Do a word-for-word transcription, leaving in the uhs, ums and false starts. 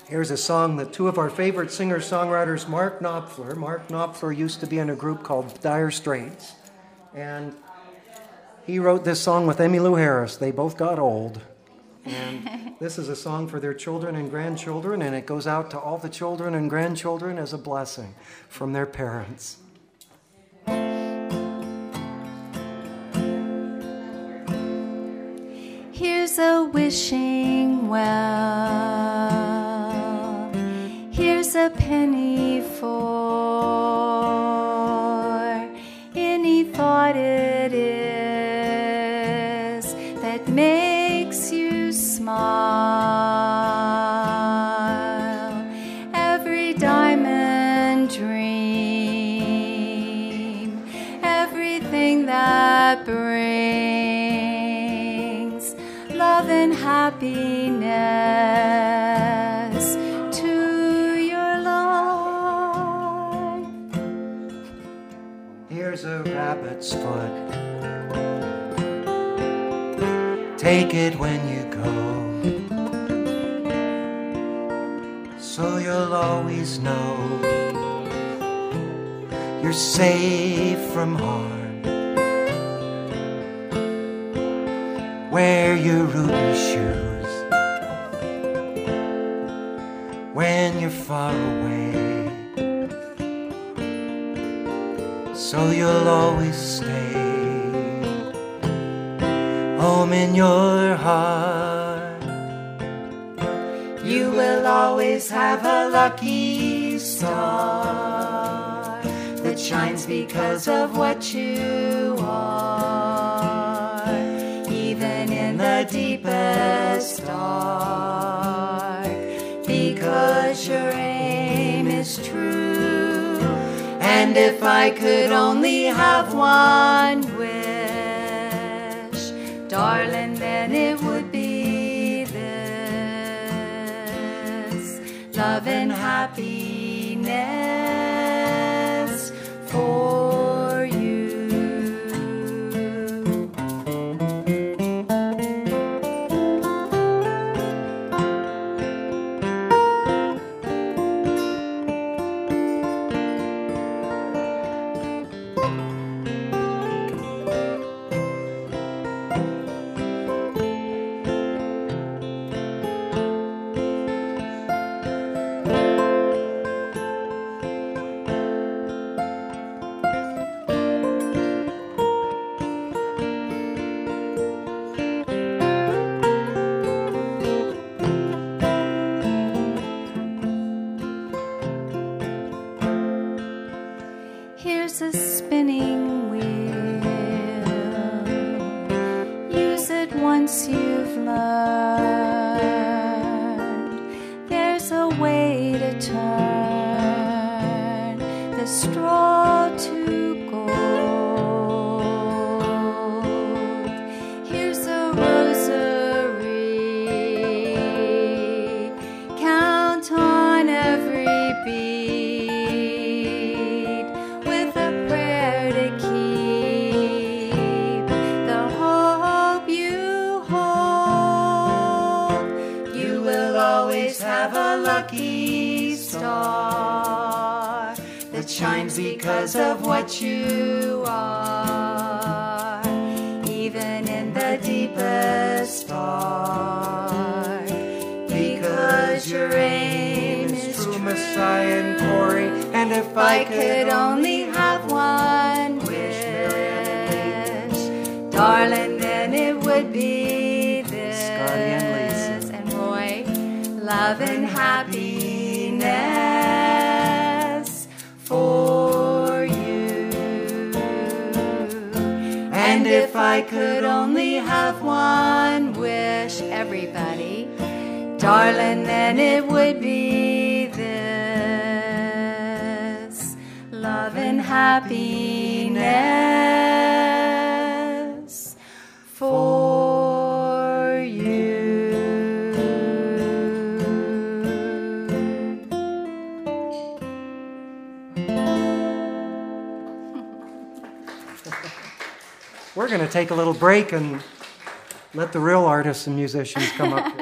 Here's a song that two of our favorite singer-songwriters, Mark Knopfler. Mark Knopfler used to be in a group called Dire Straits. And he wrote this song with Emmylou Harris. They both got old. And this is a song for their children and grandchildren, and it goes out to all the children and grandchildren as a blessing from their parents. Here's a wishing well, here's a penny for any thought it is that makes you smile. Every diamond dream, everything that brings love and happiness to your life. Here's a rabbit's foot. Take it when you go, so you'll always know you're safe from harm. Wear your ruby shoes when you're far away, so you'll always stay home in your heart. You will always have a lucky star that shines because of what you are, even in the deepest dark, because your aim is true. And if I could only have one wish, darling, then it would be this: love and happiness for you. Here's a spinning wheel. Use it once you've learned. There's a way to turn the straw to gold. Here's a rosary. Count on every beat. Have a lucky star that shines because of what you are, even in the deepest dark, because your aim is true, Messiah and Corey. And if I could only have one wish, darling, then it would be this: Scotty and Lisa and Roy. Love and happiness for you. And if I could only have one wish, everybody, darling, then it would be this: love and happiness for you. We're going to take a little break and let the real artists and musicians come up here.